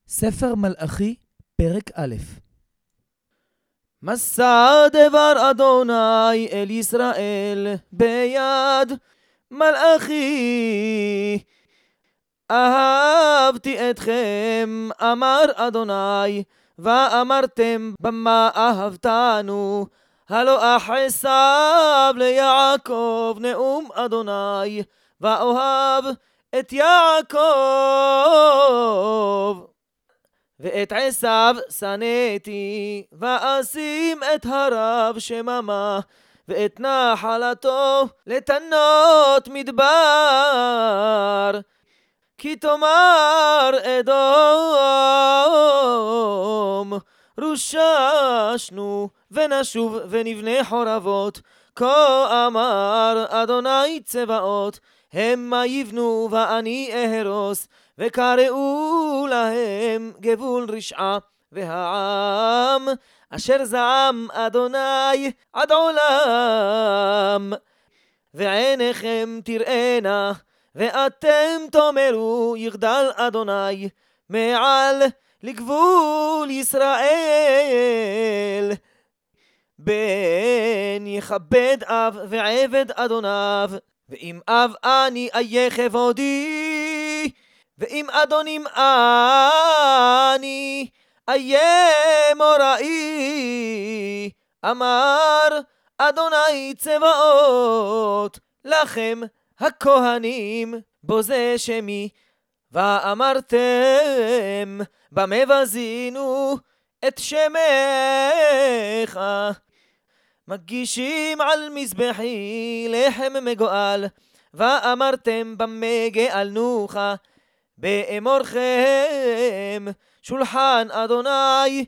ספר מלאכי, פרק א'. מסע דבר אדוני אל ישראל ביד מלאכי. אהבתי אתכם, אמר אדוני, ואמרתם במה אהבתנו. הלא אחסב ליעקב נאום אדוני, ואוהב את יעקב. ואת עשיו שנאתי, ואשים את הרב שממה, ואת נחלתו לתנות מדבר. כי תאמר אדום, רוששנו ונשוב ונבנה חורבות. כה אמר אדוני צבאות, המה יבנו ואני אהרוס, וקראו להם גבול רשעה. והעם אשר זעם אדוני עד עולם. ועיניכם תראינה, ואתם תאמרו יגדל אדוני מעל לגבול ישראל. בן יכבד אב ועבד אדוניו, ואם אב אני איה כבודי, ואם אדונים אני איה מוראי. אמר אדוני צבאות לכם הכהנים, בזה שמי. ואמרתם במה בזינו את שמך. מגישים על מזבחי לחם מגואל, ואמרתם במה גאלנוך. באמורכם שולחן אדוני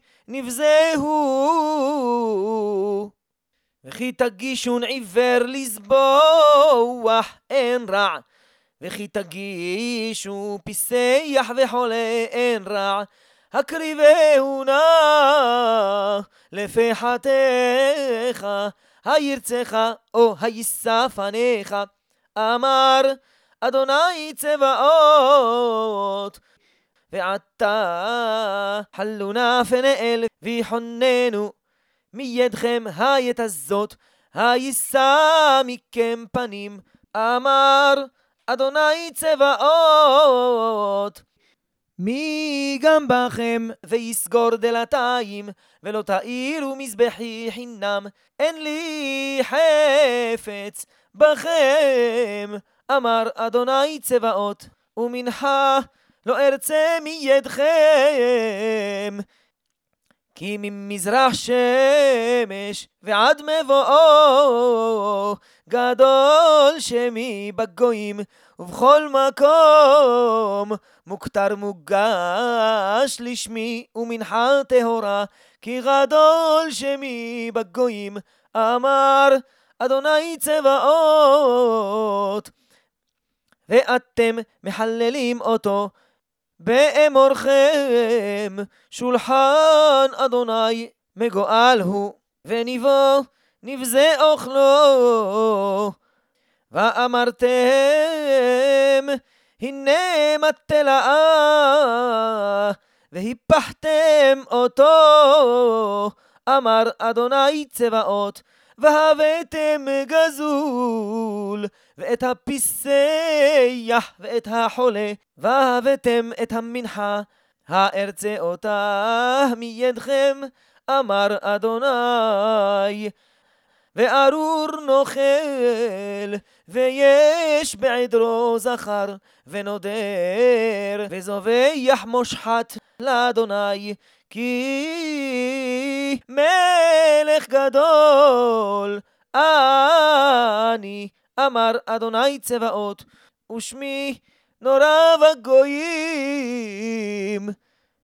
נבזהו. וכי תגישון עיוור לזבוח אין רע, וכי תגישו פיסח וחולה אין רע. הקריבהו נא לפחתך, הירצך או היסה פניך. אמר אדוני צבאות, ועתה חלונה פנאל ויחוננו מידכם העת הזאת, היסה מכם פנים. אמר אדוני צבאות, מי גם בכם ויסגור דלתיים, ולא תאירו מזבחי חינם. אין לי חפץ בכם, אמר אדוני צבאות, ומנחה לא ארצה מידכם. כי ממזרח שמש ועד מבואו גדול שמי בגויים, ובכל מקום מוכתר מוגש לשמי, ומנחה טהורה. כי גדול שמי בגויים, אמר אדוני צבאות, ואתם מחללים אותו. באמורכם שולחן אדוני מגואל הוא, וניבו נבזה אוכלו. ואמרתם הנה מטלאה, והיפחתם אותו. אמר אדוני צבאות, והבאתם גזול, ואת הפיסח ואת החולה, והבאתם את המנחה. הארצה אותה מידכם, אמר אדוני. וארור נוכל, ויש בעדרו זכר, ונודר וזובח מושחת לאדוני. כי מלך גדול אני, אמר אדוני צבאות, ושמי נורא בגויים.